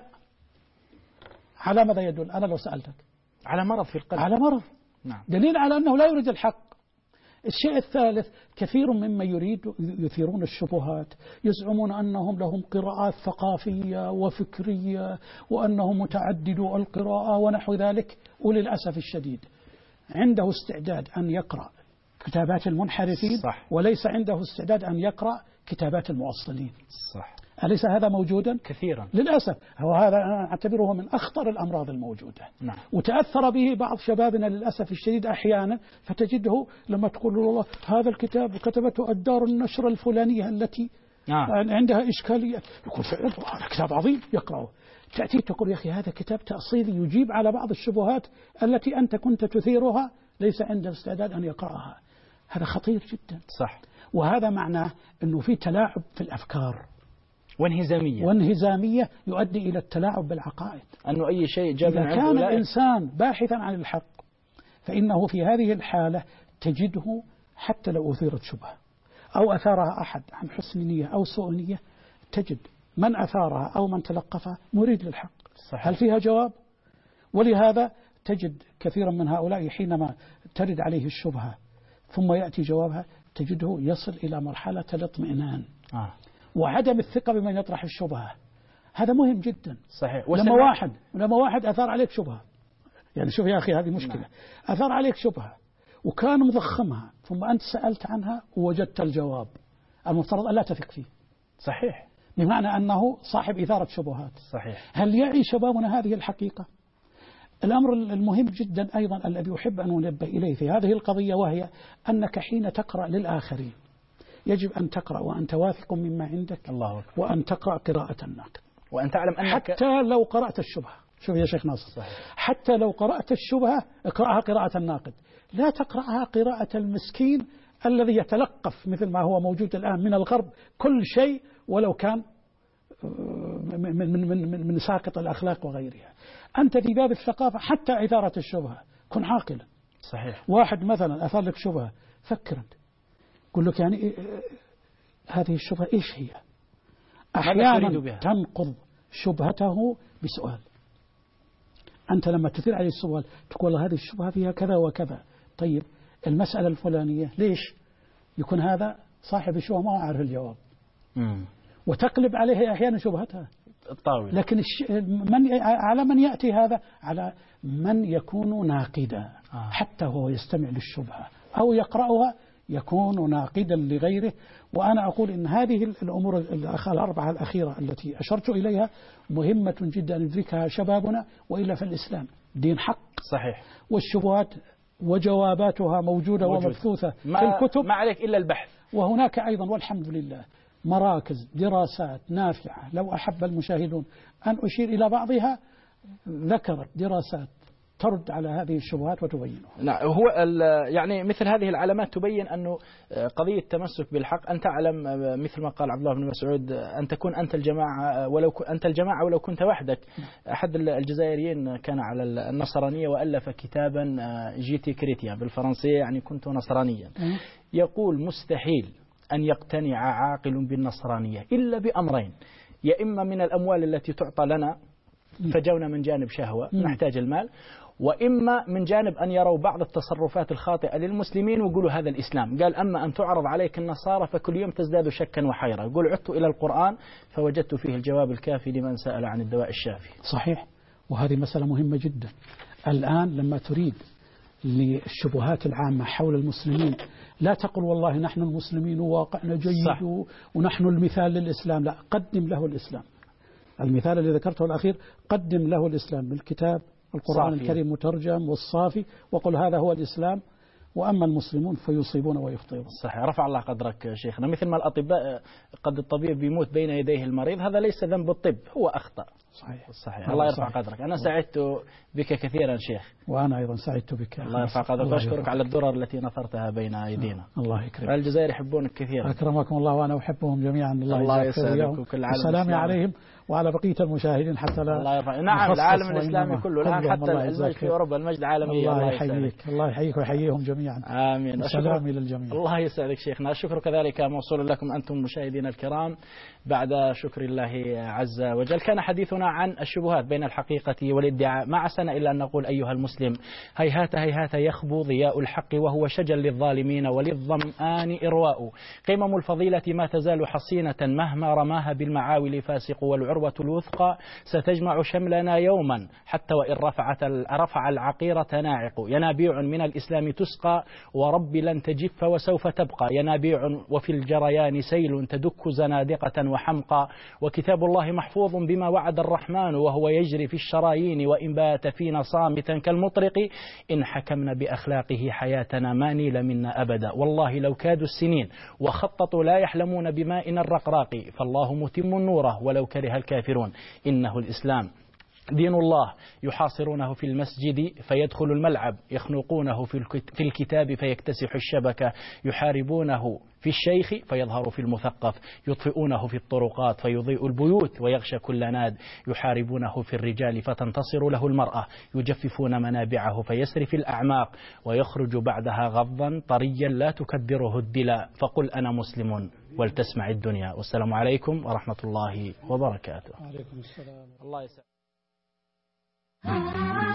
على ماذا يدل؟ أنا لو سألتك على مرض في القلب، على مرض. نعم. دليل على أنه لا يريد الحق. الشيء الثالث، كثير ممن يثيرون الشبهات يزعمون أنهم لهم قراءات ثقافية وفكرية وأنهم متعددو القراءة ونحو ذلك، وللأسف الشديد عنده استعداد أن يقرأ كتابات المنحرفين، صح. وليس عنده استعداد أن يقرأ كتابات المؤصلين. صح. أليس هذا موجودا؟ كثيرا للأسف. هو هذا أنا أعتبره من أخطر الأمراض الموجودة. نعم. وتأثر به بعض شبابنا للأسف الشديد أحيانا، فتجده لما تقول له والله هذا الكتاب كتبته الدار النشر الفلانية التي عندها إشكالية، يقول هذا كتاب عظيم يقرأه. تأتي تقول يا أخي هذا كتاب تأصيلي يجيب على بعض الشبهات التي أنت كنت تثيرها، ليس عنده استعداد أن يقرأها. هذا خطير جدا. صح. وهذا معناه أنه في تلاعب في الأفكار وانهزامية يؤدي إلى التلاعب بالعقائد. أنه أي شيء جاب إذا كان الإنسان باحثا عن الحق فإنه في هذه الحالة تجده حتى لو أثيرت شبهة أو أثارها أحد عن حسن نية أو سوء نية، تجد من أثارها أو من تلقفها مريد للحق. صحيح. هل فيها جواب؟ ولهذا تجد كثيرا من هؤلاء حينما ترد عليه الشبهة ثم يأتي جوابها تجده يصل إلى مرحلة الاطمئنان وعدم الثقة بمن يطرح الشبهة. هذا مهم جدا. صحيح. لما واحد أثار عليك شبهة، يعني شوف يا أخي هذه مشكلة. أثار عليك شبهة وكان مضخمها ثم أنت سألت عنها ووجدت الجواب، المفترض أن لا تثق فيه. صحيح. بمعنى أنه صاحب إثارة شبهات. صحيح. هل يعي شبابنا هذه الحقيقة؟ الأمر المهم جدا أيضا الذي أحب أن أنبه إليه في هذه القضية، وهي أنك حين تقرأ للآخرين يجب أن تقرأ وأنت واثق مما عندك. الله أكبر. وأن تقرأ قراءة الناقد، وأن تعلم أنك حتى لو قرأت الشبهة. شوف يا شيخ ناصر. صحيح. حتى لو قرأت الشبهة اقرأها قراءة الناقد، لا تقرأها قراءة المسكين الذي يتلقف مثل ما هو موجود الآن من الغرب كل شيء ولو كان من ساقط الأخلاق وغيرها. أنت في باب الثقافة حتى إثارة الشبهة كن عاقلا. صحيح. واحد مثلا أثار لك شبهة، فكر قل لك يعني هذه الشبهة إيش هي؟ أحيانا تنقض شبهته بسؤال. أنت لما تثير عليه السؤال تقول هذه الشبهة فيها كذا وكذا، طيب المسألة الفلانية ليش؟ يكون هذا صاحب الشبهة ما أعرف الجواب وتقلب عليه أحيانا شبهتها الطاولة. لكن على من يأتي هذا؟ على من يكون ناقدا حتى هو يستمع للشبهة أو يقرأها يكون ناقدا لغيره. وأنا أقول إن هذه الأمور الأربعة الأخيرة التي أشرت إليها مهمة جدا يدركها شبابنا، وإلا في الإسلام دين حق. صحيح. والشبهات وجواباتها موجودة ومبثوثة في الكتب، ما عليك إلا البحث. وهناك أيضا والحمد لله مراكز دراسات نافعة لو أحب المشاهدون أن أشير إلى بعضها، ذكرت دراسات ترد على هذه الشبهات وتبينها. نعم. هو يعني مثل هذه العلامات تبين أنه قضية التمسك بالحق أن تعلم مثل ما قال عبد الله بن مسعود أن تكون أنت الجماعة ولو كنت وحدك. أحد الجزائريين كان على النصرانية وألف كتابا جيتي كريتيا بالفرنسية، يعني كنت نصرانيا. يقول مستحيل أن يقتنع عاقل بالنصرانية إلا بأمرين: يا إما من الأموال التي تعطى لنا فجونا من جانب شهوة نحتاج المال، وإما من جانب أن يروا بعض التصرفات الخاطئة للمسلمين ويقولوا هذا الإسلام. قال أما أن تعرض عليك النصارى فكل يوم تزداد شكا وحيرة. يقول عدت إلى القرآن فوجدت فيه الجواب الكافي لمن سأل عن الدواء الشافي. صحيح. وهذه مسألة مهمة جدا. الآن لما تريد للشبهات العامة حول المسلمين لا تقل والله نحن المسلمين وواقعنا جيد ونحن المثال للإسلام، لا، قدم له الإسلام. المثال الذي ذكرته الأخير قدم له الإسلام بالكتاب القرآن الكريم مترجم والصافي، وقل هذا هو الإسلام، وأما المسلمون فيصيبون ويخطئون. صحيح. رفع الله قدرك شيخنا. مثل ما الأطباء قد الطبيب يموت بين يديه المريض، هذا ليس ذنب الطب، هو أخطأ. صحيح. الله يرفع قدرك. أنا سعدت بك كثيرا شيخ. وأنا أيضا سعدت بك. الله يرفع قدرك وأشكرك على الدرر التي نثرتها بين أيدينا. الله يكرمك. الجزائر يحبونك كثيرا. أكرمكم الله وأنا أحبهم جميعا. الله يسعدك وكل عالم. السلام عليهم وعلى بقية المشاهدين حتى لا. الله يرفع. نعم العالم الإسلامي كله الآن حتى المجد في أوروبا المجد العالمي. الله يحييك. الله يحييك ويحييهم جميعا. آمين. السلام إلى الجميع. الله يسعدك شيخنا. الشكر كذلك موصول لكم أنتم مشاهدينا الكرام. بعد شكر الله عز وجل كان حديثنا عن الشبهات بين الحقيقة والادعاء. ما عسنا إلا أن نقول أيها المسلم هيهات هيهات يخبو ضياء الحق وهو شجل للظالمين وللظمآن إرواء. قمم الفضيلة ما تزال حصينة مهما رماها بالمعاول فاسق والعروة الوثقى ستجمع شملنا يوما حتى وإن رفع العقيرة ناعق. ينابيع من الإسلام تسقى ورب لن تجف وسوف تبقى. ينابيع وفي الجريان سيل تدك زنادقة وحمقى. وكتاب الله محفوظ بما وعد الرحمن وهو يجري في الشرايين وإن بات فينا صامتا كالمطرق إن حكمنا بأخلاقه حياتنا ما نيل منا أبدا. والله لو كادوا السنين وخططوا لا يحلمون بماء الرقراق فالله متم نوره ولو كره الكافرون. إنه الإسلام دين الله يحاصرونه في المسجد فيدخل الملعب يخنقونه في الكتاب فيكتسح الشبكة يحاربونه في الشيخ فيظهر في المثقف يطفئونه في الطرقات فيضيء البيوت ويغشى كل ناد يحاربونه في الرجال فتنتصر له المرأة يجففون منابعه فيسري في الأعماق ويخرج بعدها غضا طريا لا تكدره الدلاء. فقل أنا مسلم ولتسمع الدنيا. والسلام عليكم ورحمة الله وبركاته. وعليكم السلام. الله يسلمك.